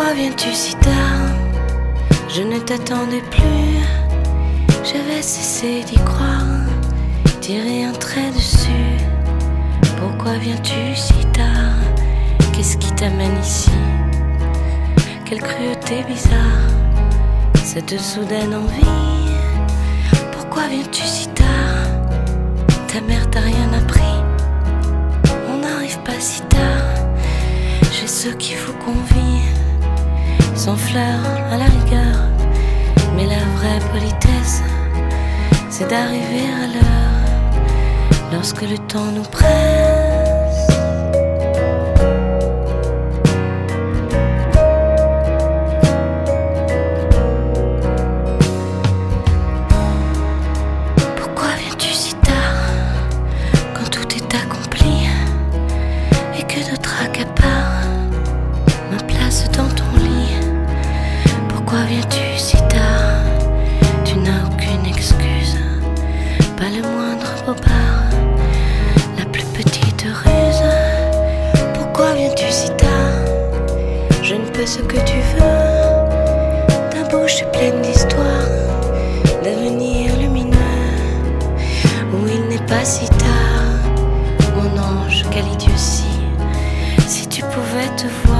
Pourquoi viens-tu si tard? Je ne t'attendais plus. J'avais cessé d'y croire, tirer un trait dessus. Pourquoi viens-tu si tard? Qu'est-ce qui t'amène ici? Quelle cruauté bizarre, cette soudaine envie. Pourquoi viens-tu si tard? Ta mère t'a rien appris. On n'arrive pas si tard. J'ai ce qu'il faut qu'on vit, sans fleurs à la rigueur. Mais la vraie politesse, c'est d'arriver à l'heure, lorsque le temps nous presse. Pourquoi viens-tu si tard, quand tout est accompli, et que d'autres accaparent ma place dans ton lit? Pourquoi viens-tu si tard? Tu n'as aucune excuse, pas le moindre bobard, la plus petite ruse. Pourquoi viens-tu si tard? Je ne peux ce que tu veux. Ta bouche est pleine d'histoires, d'avenir lumineux, où il n'est pas si tard. Mon ange, quelle idiotie, si tu pouvais te voir